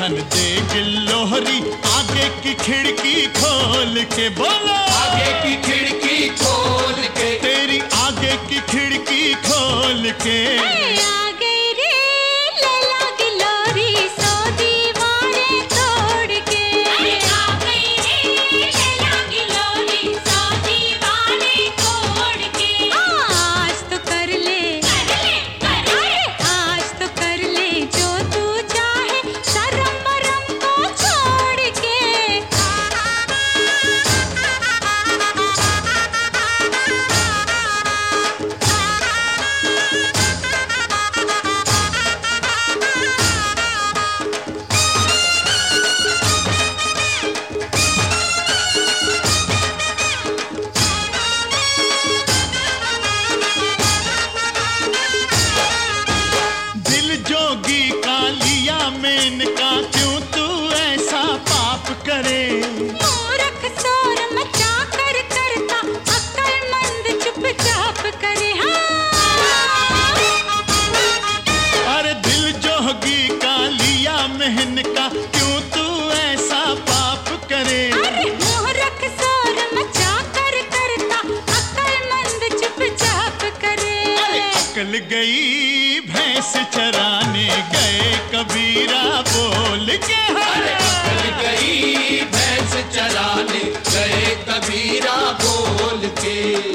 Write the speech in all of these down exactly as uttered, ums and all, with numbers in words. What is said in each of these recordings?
सन दे गिल्लोहरी आगे की खिड़की खोल के बोलो, आगे की खिड़की खोल के, तेरी आगे की खिड़की खोल के। मेनका क्यों तू ऐसा पाप करे, मूर्ख शोर मचा कर करता अक्लमंद चुपचाप करे। हाँ। अरे दिल जोगी का लिया मेहनका क्यों तू ऐसा पाप करे, अरे मूर्ख शोर मचा कर करता अक्लमंद चुपचाप करे। अरे अकल गई भैंस चराने गए कबीरा बोल के, अरे अकल गई भैंस चराने गए कबीरा बोल के।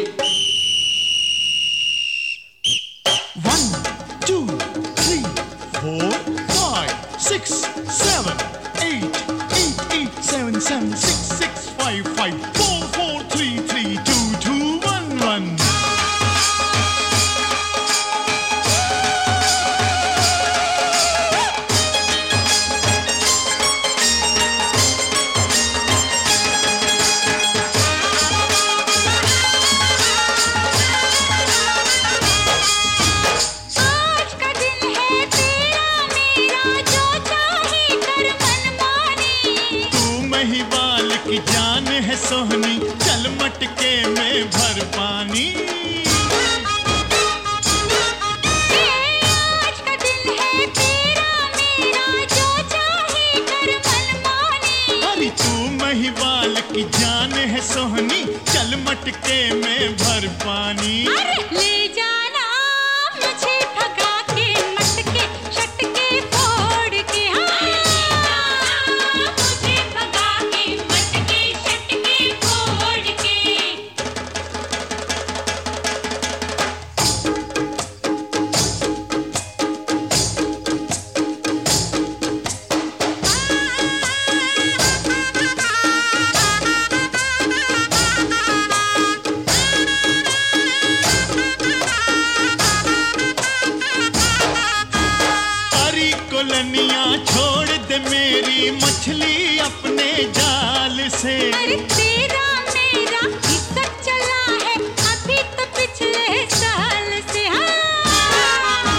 One two three four five six seven eight eight eight seven seven six six five five four four three three two two one one. की जान है सोहनी चल मटके में भर पानी, आज का दिन है तेरा मेरा जो चाहे कर मनमानी। अरे तू महिवाल की जान है सोहनी चल मटके में भर पानी। अरे ले जाना मुझे भगा के मटके शटके फोड़ के। कोलनिया छोड़ दे मेरी मछली अपने जाल से, अरे तेरा मेरा हिस्सा चला है अभी तो पिछले साल से। हाँ।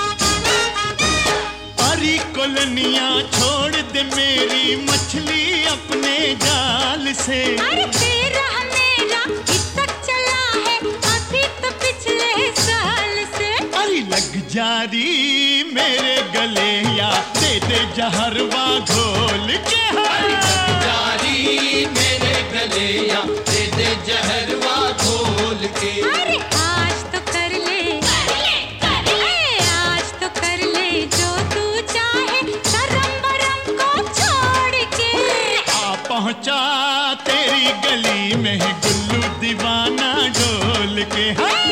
अरे कोलनिया छोड़ दे मेरी मछली अपने जाल से, अरे तेरा मेरा हिस्सा चला है अभी तो पिछले साल से। अरे लग जारी मेरे गले या दे दे जहरवा घोल के, जारी मेरे गले या दे दे जहरवा घोल के। अरे आज तो कर ले, कर ले, कर ले। आज तो कर ले जो तू चाहे शर्म बरम को छोड़ के। आ पहुंचा तेरी गली में गुल्लू दीवाना डोल के।